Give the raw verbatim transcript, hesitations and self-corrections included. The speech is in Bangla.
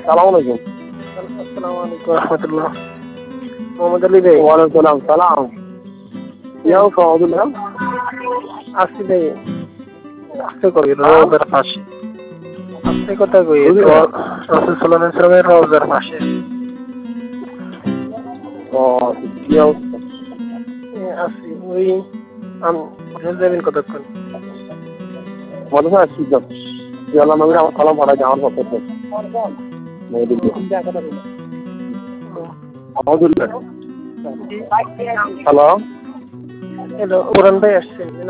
সালাম আলাইকুম। আসসালামু আলাইকুম রহমতুল্লাহ। মোহাম্মদ আলী ভাই। ওয়ালাইকুম সালাম। ইয়াও সহদুল্লাহ আসছি ভাই, আসতে করি রোজার পাশে, আসতে কথা কই রসুল সাল্লাল্লাহু আলাইহি সাল্লামের রোজার পাশে। ও কি অবস্থা? আসছি ওই আমি যাবেন কতক্ষণ? মনে হয় আসছি তো ইয়াল্লাহ নবীর আমার সালাম পাঠাই আমার পক্ষ থেকে। আলহামদুলিল্লাহ। হ্যালো হ্যালো, কোরআন ভাই আসছেন?